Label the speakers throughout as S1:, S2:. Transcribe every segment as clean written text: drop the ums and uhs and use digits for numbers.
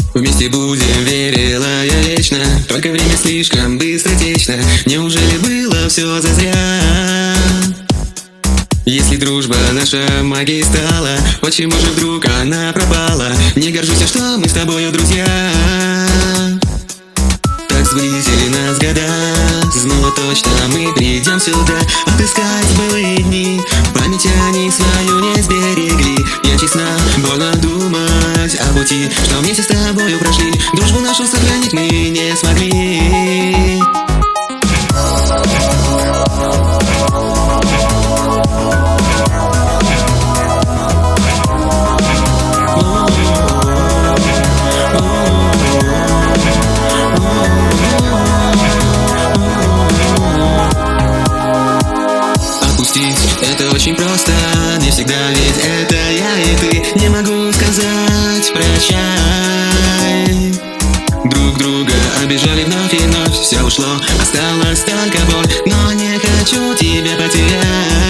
S1: Вместе будем, верила я вечно. Только время слишком быстротечно. Неужели было все зазря? Если дружба наша магией стала, почему же вдруг она пропала? Не горжусь, что мы с тобою друзья. Так сблизили нас года. Знала точно, мы придем сюда отыскать былые дни. Память они свою не сберегли. Я честна, больно думать о пути, что вместе с тобою прошли. Дружбу нашу сохранить мы не смогли. Это очень просто, не всегда, ведь это я и ты. Не могу сказать прощай. Друг друга обижали вновь и вновь. Все ушло, осталась только боль. Но не хочу тебя потерять.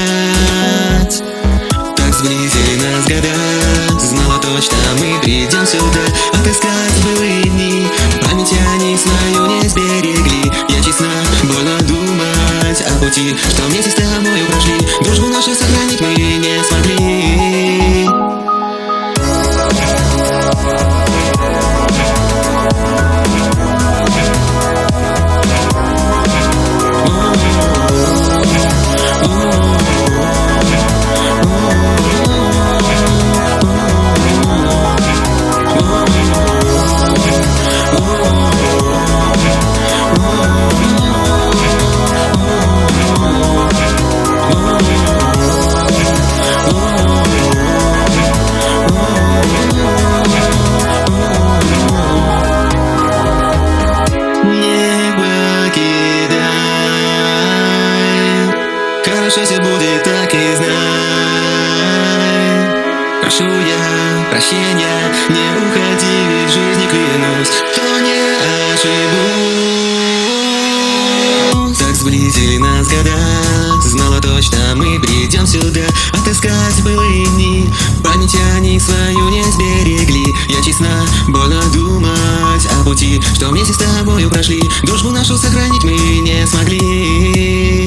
S1: Так сблизили нас года. Знала точно, мы придем сюда отыскать былые дни. Память они свою не сберегли. Я честна, больно думать о пути, что вместе с тобою прошли. Дружбу нашу сохранить мы не смогли. Хорошо все будет, так и знай. Прошу я прощения, не уходи, ведь в жизни клянусь, что не ошибусь. Так сблизили нас года. Знала точно, мы придем сюда отыскать былые дни. Память они свою не сберегли. Я честна, больно думать о пути, что вместе с тобою прошли. Дружбу нашу сохранить мы не смогли.